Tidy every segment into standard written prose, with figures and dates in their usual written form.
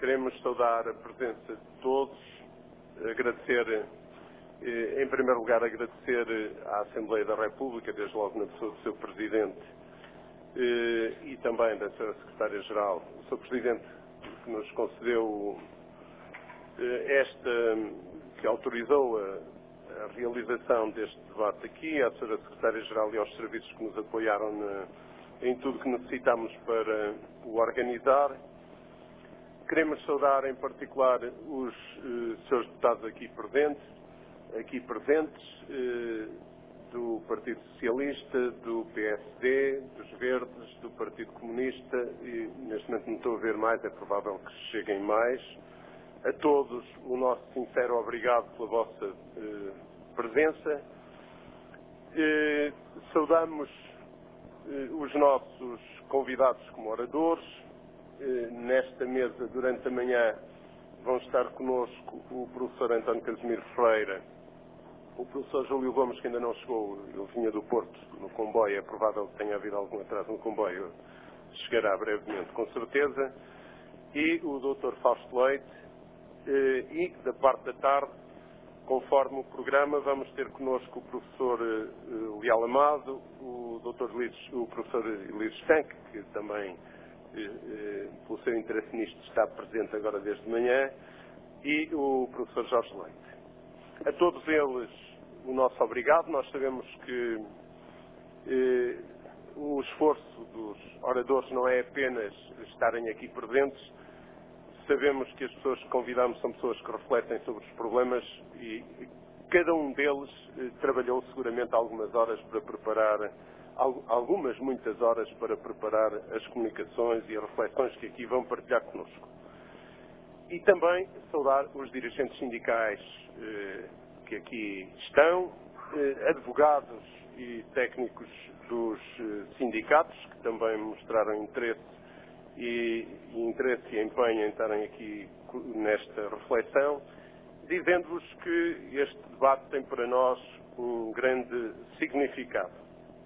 queremos saudar a presença de todos, agradecer, em primeiro lugar, agradecer à Assembleia da República, desde logo na pessoa do seu Presidente e também da Sra. Secretária-Geral, o Sr. Presidente que nos concedeu que autorizou a realização deste debate aqui, à Sra. Secretária-Geral e aos serviços que nos apoiaram em tudo que necessitamos para o organizar. Queremos saudar em particular os senhores deputados aqui presentes, do Partido Socialista, do PSD, dos Verdes, do Partido Comunista, e neste momento não estou a ver mais, é provável que cheguem mais. A todos o nosso sincero obrigado pela vossa presença. Saudamos os nossos convidados como oradores. Nesta mesa, durante a manhã, vão estar connosco o professor António Casimiro Ferreira, o professor Júlio Gomes, que ainda não chegou, ele vinha do Porto no comboio, é provável que tenha havido algum atraso no comboio, chegará brevemente, com certeza, e o Dr. Fausto Leite, e da parte da tarde, conforme o programa, vamos ter connosco o professor Leal Amado, o professor Luís Estanque, que também, pelo seu interesse nisto, está presente agora desde manhã, e o professor Jorge Leite. A todos eles, o nosso obrigado. Nós sabemos que o esforço dos oradores não é apenas estarem aqui presentes. Sabemos que as pessoas que convidamos são pessoas que refletem sobre os problemas e cada um deles trabalhou seguramente algumas horas para preparar, muitas horas para preparar as comunicações e as reflexões que aqui vão partilhar connosco. E também saudar os dirigentes sindicais que aqui estão, advogados e técnicos dos sindicatos, que também mostraram interesse e empenho em estarem aqui nesta reflexão, dizendo-vos que este debate tem para nós um grande significado.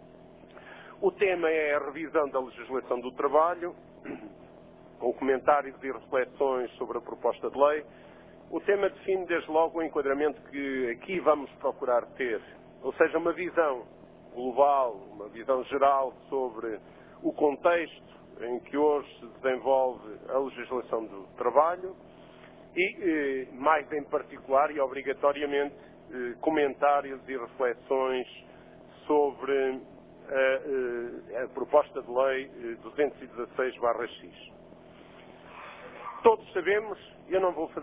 O tema é a revisão da legislação do trabalho, com comentários e reflexões sobre a proposta de lei. O tema define desde logo o enquadramento que aqui vamos procurar ter, ou seja, uma visão global, uma visão geral sobre o contexto em que hoje se desenvolve a legislação do trabalho e, mais em particular e obrigatoriamente, comentários e reflexões sobre a proposta de lei 216/X. Todos sabemos, eu não vou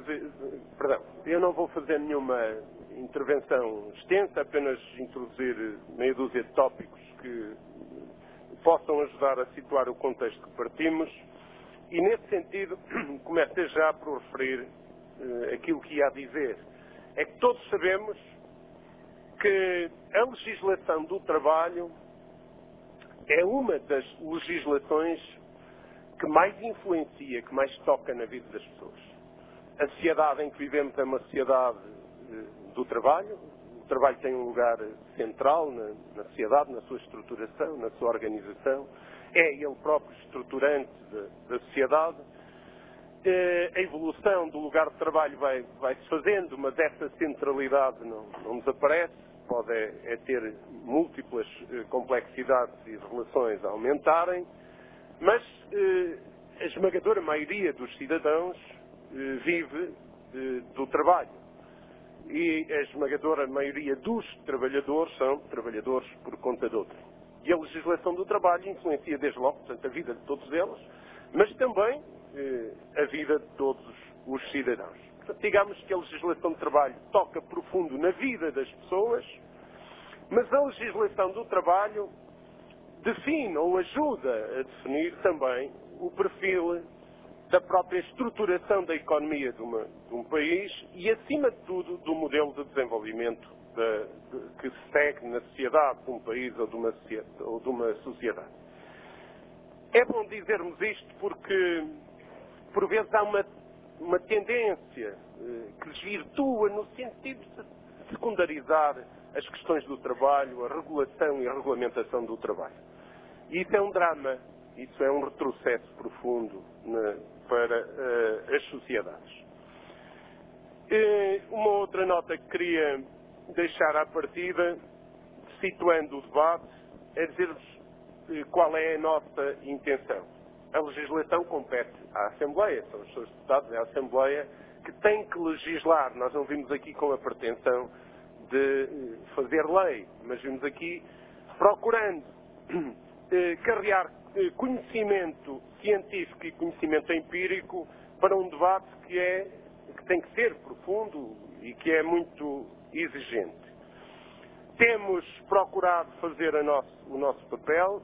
fazer nenhuma intervenção extensa, apenas introduzir meia dúzia de tópicos que possam ajudar a situar o contexto que partimos e, nesse sentido, começo já por referir aquilo que ia dizer. É que todos sabemos que a legislação do trabalho é uma das legislações que mais influencia, que mais toca na vida das pessoas. A sociedade em que vivemos é uma sociedade do trabalho. O trabalho tem um lugar central na sociedade, na sua estruturação, na sua organização. É ele próprio estruturante da sociedade. A evolução do lugar de trabalho vai-se fazendo, mas essa centralidade não desaparece. Pode ter múltiplas complexidades e relações a aumentarem, mas a esmagadora maioria dos cidadãos vive do trabalho. E a esmagadora maioria dos trabalhadores são trabalhadores por conta de outrem. E a legislação do trabalho influencia desde logo, portanto, a vida de todos eles, mas também a vida de todos os cidadãos. Portanto, digamos que a legislação do trabalho toca profundo na vida das pessoas, mas a legislação do trabalho define ou ajuda a definir também o perfil da própria estruturação da economia de um país e, acima de tudo, do modelo de desenvolvimento que se segue na sociedade de um país ou de uma sociedade. É bom dizermos isto porque, por vezes, há uma tendência que desvirtua no sentido de secundarizar as questões do trabalho, a regulação e a regulamentação do trabalho. E isso é um drama, isso é um retrocesso profundo para as sociedades. Uma outra nota que queria deixar à partida, situando o debate, é dizer-vos qual é a nossa intenção. A legislação compete à Assembleia, são os seus deputados, é a Assembleia que tem que legislar. Nós não vimos aqui com a pretensão de fazer lei, mas vimos aqui procurando carregar conhecimento científico e conhecimento empírico para um debate que tem que ser profundo e que é muito exigente. Temos procurado fazer o nosso papel.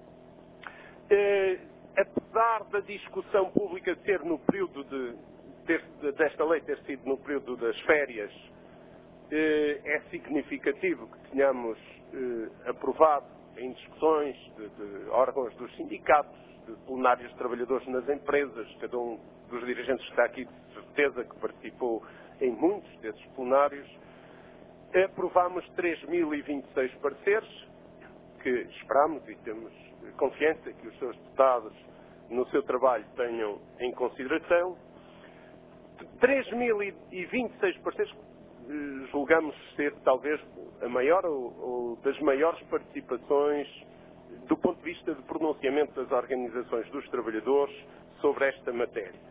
Apesar da discussão pública ser no período desta lei ter sido no período das férias, é significativo que tenhamos aprovado em discussões de órgãos dos sindicatos, de plenários de trabalhadores nas empresas, cada um dos dirigentes que está aqui de certeza que participou em muitos desses plenários. Aprovámos 3.026 pareceres, que esperamos e temos confiança que os seus deputados no seu trabalho tenham em consideração. 3.026 pareceres julgamos ser talvez a maior ou das maiores participações do ponto de vista de pronunciamento das organizações dos trabalhadores sobre esta matéria.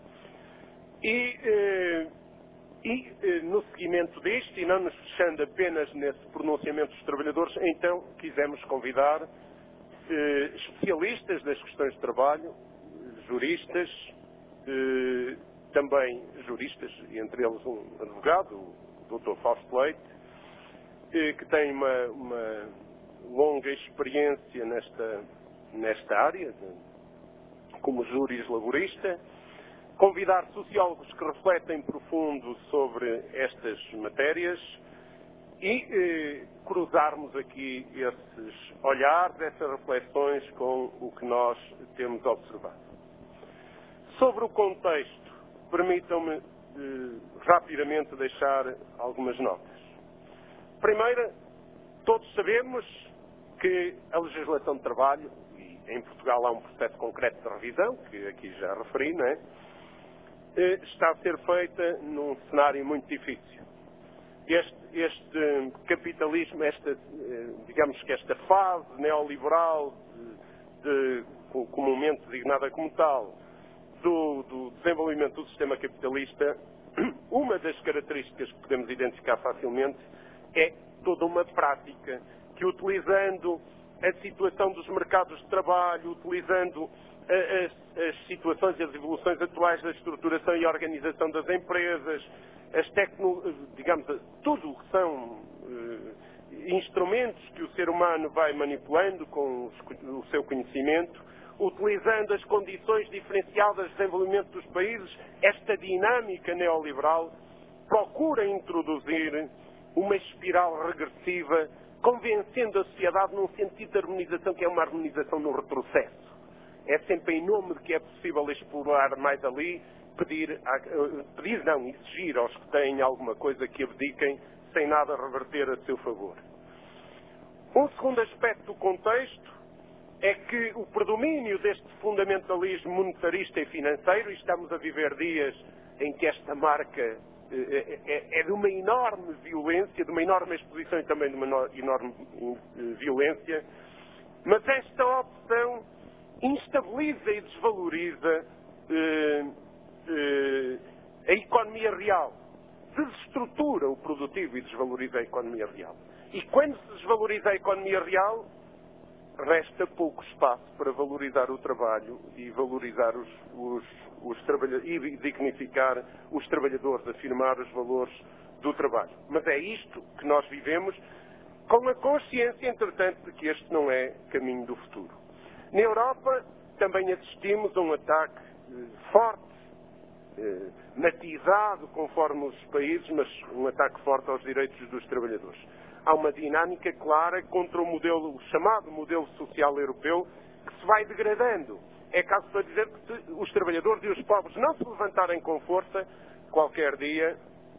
No seguimento disto, e não nos fechando apenas nesse pronunciamento dos trabalhadores, então quisemos convidar especialistas das questões de trabalho, juristas, também juristas, e entre eles um advogado, o Dr. Fausto Leite, que tem uma longa experiência nesta área, como júris laborista. Convidar sociólogos que refletem profundo sobre estas matérias e cruzarmos aqui esses olhares, essas reflexões com o que nós temos observado. Sobre o contexto, permitam-me rapidamente deixar algumas notas. Primeiro, todos sabemos que a legislação de trabalho, e em Portugal há um processo concreto de revisão, que aqui já referi, não é? Está a ser feita num cenário muito difícil. Este capitalismo, digamos que esta fase neoliberal, comumente designada como tal, do desenvolvimento do sistema capitalista, uma das características que podemos identificar facilmente é toda uma prática que, utilizando a situação dos mercados de trabalho, utilizando as situações e as evoluções atuais da estruturação e organização das empresas, digamos, tudo o que são instrumentos que o ser humano vai manipulando com o seu conhecimento, utilizando as condições diferenciadas de desenvolvimento dos países, esta dinâmica neoliberal procura introduzir uma espiral regressiva, convencendo a sociedade num sentido de harmonização que é uma harmonização no retrocesso. É sempre em nome de que é possível explorar mais ali, exigir aos que têm alguma coisa que abdiquem, sem nada reverter a seu favor. Um segundo aspecto do contexto é que o predomínio deste fundamentalismo monetarista e financeiro, e estamos a viver dias em que esta marca é de uma enorme violência, de uma enorme exposição e também de uma enorme violência, mas esta opção instabiliza e desvaloriza a economia real, desestrutura o produtivo e desvaloriza a economia real. E quando se desvaloriza a economia real, resta pouco espaço para valorizar o trabalho e valorizar os trabalhadores e dignificar os trabalhadores, afirmar os valores do trabalho. Mas é isto que nós vivemos, com a consciência, entretanto, de que este não é caminho do futuro. Na Europa também assistimos a um ataque forte, matizado conforme os países, mas um ataque forte aos direitos dos trabalhadores. Há uma dinâmica clara contra o chamado modelo social europeu, que se vai degradando. É caso para dizer que se os trabalhadores e os pobres não se levantarem com força, qualquer dia,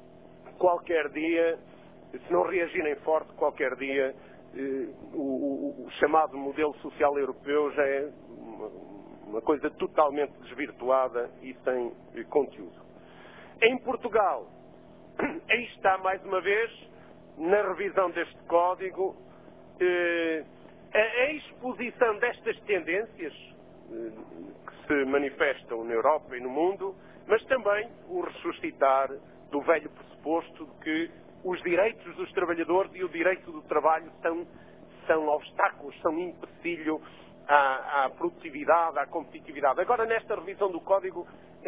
se não reagirem forte, qualquer dia, o chamado modelo social europeu já é uma coisa totalmente desvirtuada e sem conteúdo. Em Portugal, aí está mais uma vez, na revisão deste código, a exposição destas tendências que se manifestam na Europa e no mundo, mas também o ressuscitar do velho pressuposto de que os direitos dos trabalhadores e o direito do trabalho são obstáculos, são empecilho à produtividade, à competitividade. Agora, nesta revisão do Código,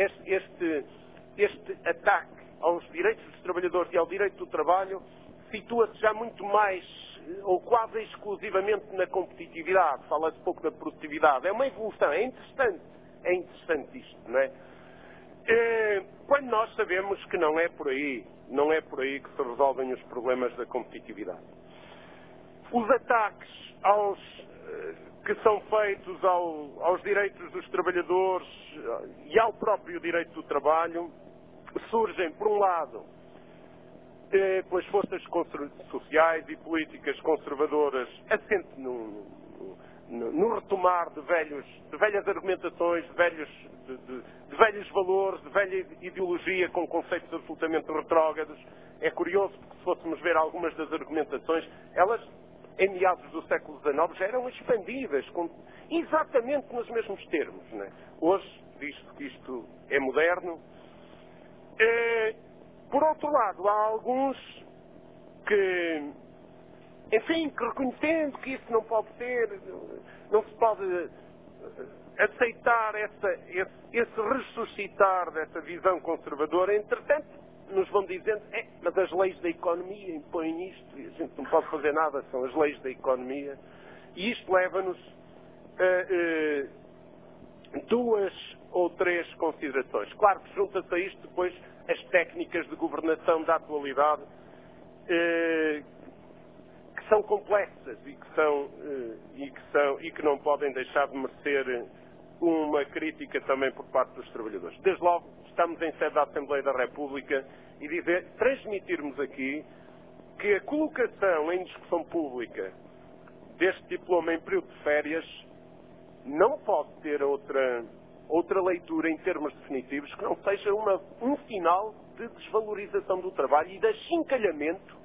este ataque aos direitos dos trabalhadores e ao direito do trabalho situa-se já muito mais, ou quase exclusivamente, na competitividade. Fala-se pouco da produtividade. É uma evolução, é interessante isto, não é? Quando nós sabemos que não é por aí que se resolvem os problemas da competitividade. Os ataques que são feitos aos direitos dos trabalhadores e ao próprio direito do trabalho surgem, por um lado, pelas forças sociais e políticas conservadoras assentes no retomar de velhas argumentações, de velhos valores, de velha ideologia com conceitos absolutamente retrógrados. É curioso porque, se fôssemos ver algumas das argumentações, elas, em meados do século XIX, já eram expandidas exatamente nos mesmos termos, não é? Hoje, visto que isto é moderno. Por outro lado, há alguns que, enfim, que reconhecendo que isso não pode ser, não se pode aceitar esse ressuscitar dessa visão conservadora, entretanto, nos vão dizendo, mas as leis da economia impõem isto, e a gente não pode fazer nada, são as leis da economia, e isto leva-nos a duas ou três considerações. Claro que junta-se a isto depois as técnicas de governação da atualidade, que são complexas e que não podem deixar de merecer uma crítica também por parte dos trabalhadores. Desde logo, estamos em sede da Assembleia da República e transmitirmos aqui que a colocação em discussão pública deste diploma em período de férias não pode ter outra leitura em termos definitivos que não seja um sinal de desvalorização do trabalho e de achincalhamento.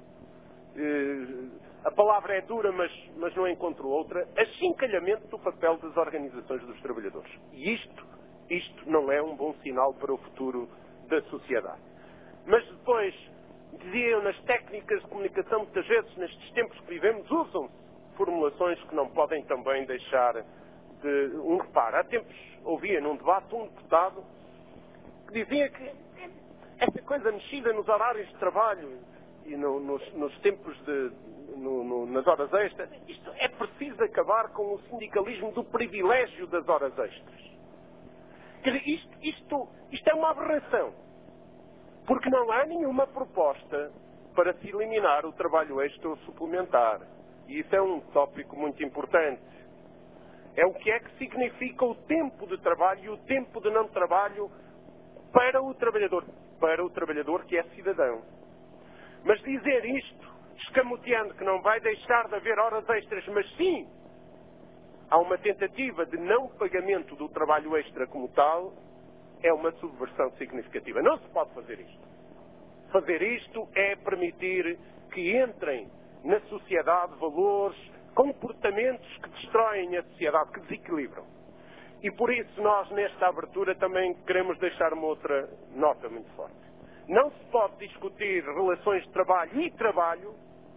A palavra é dura, mas não encontro outra. Achincalhamento do papel das organizações dos trabalhadores. E isto não é um bom sinal para o futuro da sociedade. Mas depois, diziam, nas técnicas de comunicação, muitas vezes, nestes tempos que vivemos, usam-se formulações que não podem também deixar de um reparo. Há tempos ouvia num debate um deputado que dizia que esta coisa mexida nos horários de trabalho e nos tempos nas horas extras, isto é preciso acabar com o sindicalismo do privilégio das horas extras. Quer dizer, isto é uma aberração, porque não há nenhuma proposta para se eliminar o trabalho extra ou suplementar. E isso é um tópico muito importante. É o que é que significa o tempo de trabalho e o tempo de não trabalho para o trabalhador que é cidadão. Mas dizer isto, escamoteando que não vai deixar de haver horas extras, mas sim há uma tentativa de não pagamento do trabalho extra como tal, é uma subversão significativa. Não se pode fazer isto. Fazer isto é permitir que entrem na sociedade valores, comportamentos que destroem a sociedade, que desequilibram. E por isso nós, nesta abertura, também queremos deixar uma outra nota muito forte. Não se pode discutir relações de trabalho e trabalho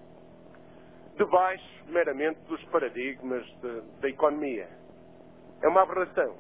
debaixo, meramente, dos paradigmas da economia. É uma aberração.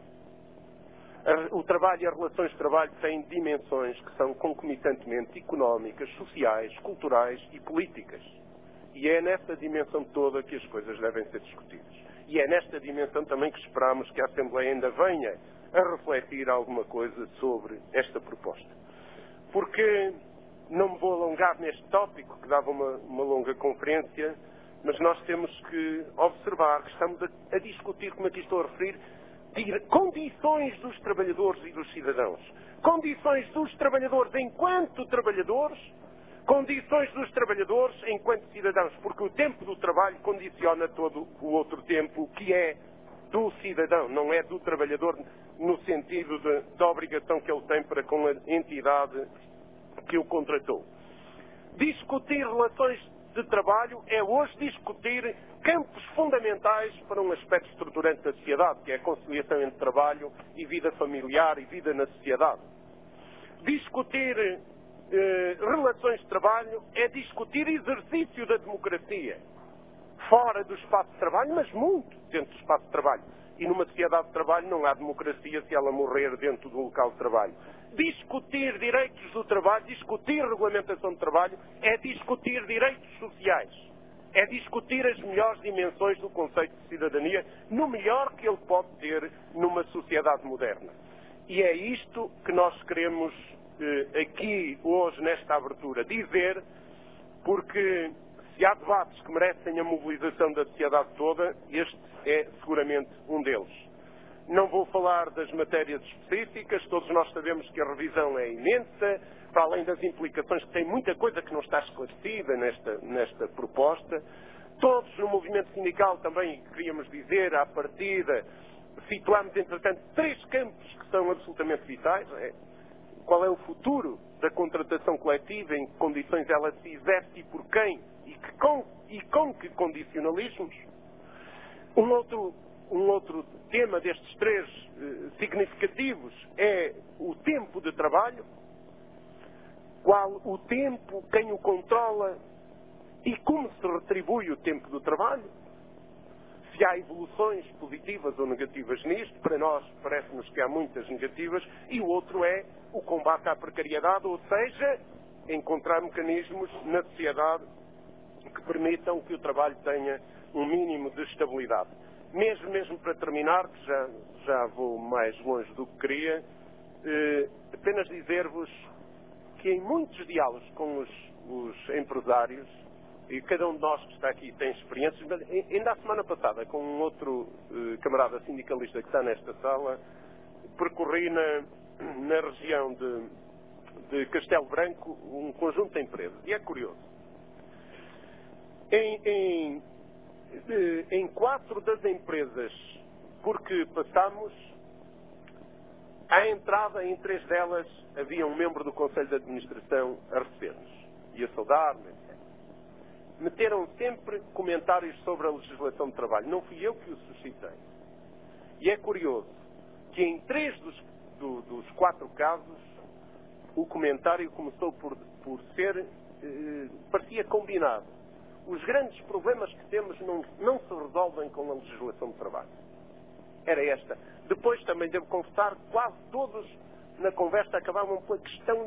O trabalho e as relações de trabalho têm dimensões que são concomitantemente económicas, sociais, culturais e políticas. E é nesta dimensão toda que as coisas devem ser discutidas. E é nesta dimensão também que esperamos que a Assembleia ainda venha a refletir alguma coisa sobre esta proposta. Porque não me vou alongar neste tópico, que dava uma longa conferência, mas nós temos que observar que estamos a discutir, como aqui estou a referir, condições dos trabalhadores e dos cidadãos. Condições dos trabalhadores enquanto trabalhadores, condições dos trabalhadores enquanto cidadãos, porque o tempo do trabalho condiciona todo o outro tempo, que é do cidadão, não é do trabalhador no sentido da obrigação que ele tem para com a entidade que o contratou. Discutir relações de trabalho é hoje discutir campos fundamentais para um aspecto estruturante da sociedade, que é a conciliação entre trabalho e vida familiar e vida na sociedade. Discutir relações de trabalho é discutir exercício da democracia, fora do espaço de trabalho, mas muito dentro do espaço de trabalho. E numa sociedade de trabalho não há democracia se ela morrer dentro do local de trabalho. Discutir direitos do trabalho, discutir regulamentação de trabalho, é discutir direitos sociais. É discutir as melhores dimensões do conceito de cidadania, no melhor que ele pode ter numa sociedade moderna. E é isto que nós queremos aqui, hoje, nesta abertura, dizer, porque se há debates que merecem a mobilização da sociedade toda, este é seguramente um deles. Não vou falar das matérias específicas, todos nós sabemos que a revisão é imensa, para além das implicações que tem muita coisa que não está esclarecida nesta proposta. Todos no movimento sindical também queríamos dizer, à partida, situámos entretanto 3 campos que são absolutamente vitais. Qual é o futuro da contratação coletiva, em que condições ela se exerce e por quem, e com que condicionalismos. Um outro tema destes 3 significativos é o tempo de trabalho. Qual o tempo, quem o controla e como se retribui o tempo do trabalho. Se há evoluções positivas ou negativas nisto, para nós parece-nos que há muitas negativas, e o outro é o combate à precariedade, ou seja, encontrar mecanismos na sociedade que permitam que o trabalho tenha um mínimo de estabilidade. Mesmo para terminar, que já vou mais longe do que queria, apenas dizer-vos que em muitos diálogos com os empresários, e cada um de nós que está aqui tem experiências, mas ainda a semana passada, com um outro camarada sindicalista que está nesta sala, percorri na região de Castelo Branco um conjunto de empresas. E é curioso. Em 4 das empresas por que passamos, à entrada em 3 delas havia um membro do Conselho de Administração a receber-nos e a saudar-me, etc. Meteram sempre comentários sobre a legislação de trabalho. Não fui eu que o suscitei. E é curioso que em 3 dos 4 casos o comentário começou por ser, parecia combinado. Os grandes problemas que temos não se resolvem com a legislação de trabalho. Era esta. Depois também devo confessar, quase todos na conversa acabavam pela questão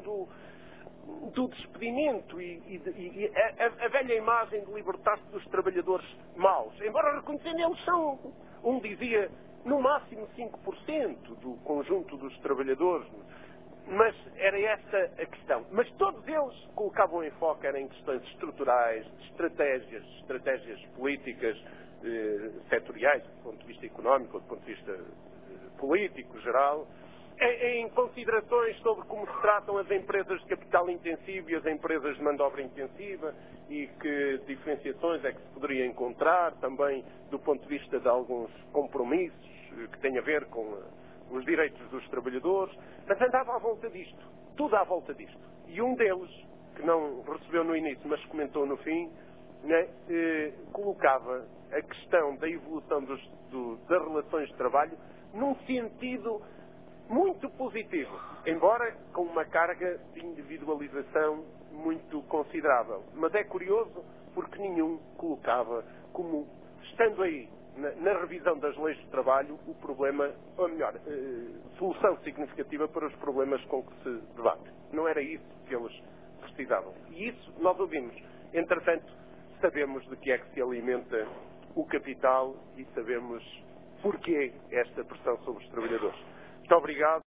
do despedimento e a velha imagem de libertar-se dos trabalhadores maus. Embora reconhecendo, eles são, um dizia, no máximo 5% do conjunto dos trabalhadores. Mas era essa a questão. Mas todos eles colocavam em foco em questões estruturais, estratégias políticas, setoriais, do ponto de vista económico, do ponto de vista político, geral, em considerações sobre como se tratam as empresas de capital intensivo e as empresas de mão de obra intensiva e que diferenciações é que se poderia encontrar também do ponto de vista de alguns compromissos que têm a ver com os direitos dos trabalhadores, mas andava à volta disto, tudo à volta disto. E um deles, que não recebeu no início, mas comentou no fim, né, colocava a questão da evolução das relações de trabalho num sentido muito positivo, embora com uma carga de individualização muito considerável. Mas é curioso porque nenhum colocava como, estando aí, na revisão das leis de trabalho, o problema, ou melhor, solução significativa para os problemas com que se debate. Não era isso que eles precisavam. E isso nós ouvimos. Entretanto, sabemos de que é que se alimenta o capital e sabemos porquê esta pressão sobre os trabalhadores. Muito obrigado.